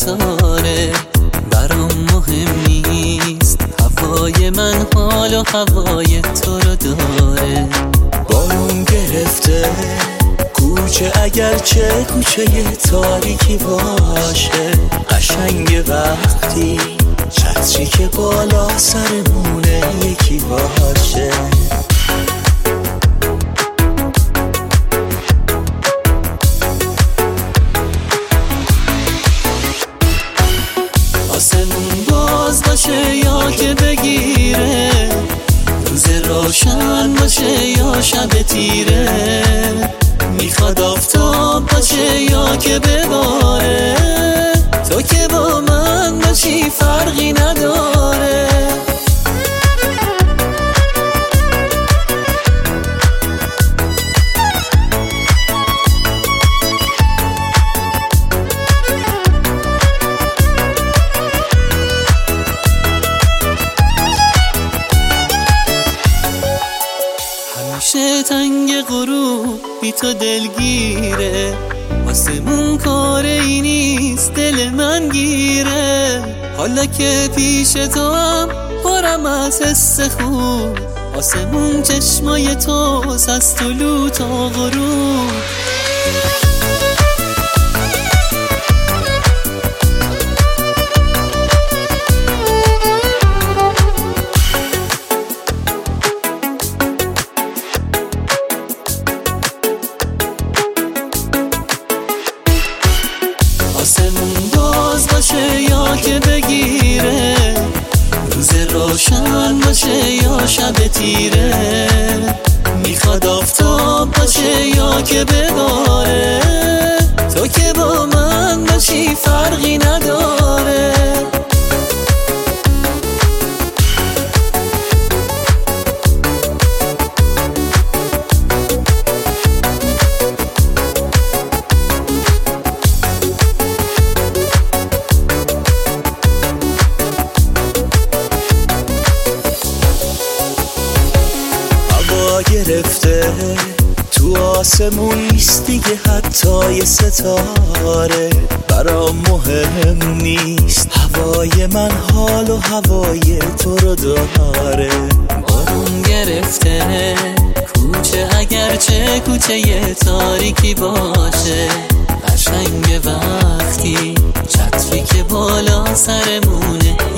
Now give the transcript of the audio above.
قطاره، برام مهم نیست هوای من حال و هوای تو رو داره. بارون گرفته کوچه، اگرچه کوچه تاریکی باشه، قشنگ وقتی چتری که بالا سرمونه یکی باشه. آسمون باز باشه یا که بگیره، روز روشن باشه یا شب تیره، میخواد آفتاب باشه یا که بباره، تو که با من باشی فرقی نداره. همیشه تنگ غروب بی تو دلگیره، آسمون کار ای نیست دل من گیره. حالا که پیش تو هم پرم از حس خوب، آسمون چشمای توست از طلوع تا غروب. آسمون باز باشه یا که بگیره، روز روشن باشه یا شب تیره، میخواد آفتاب باشه یا که بباره، تو که با من باشی فرقی نداره. گرفته تو آسمون نیست دیگه حتی یه ستاره، برام مهم نیست هوای من حال و هوای تو رو داره. بارون گرفته کوچه، اگرچه کوچه تاریکی باشه، قشنگ وقتی چتری که بالا سرمونه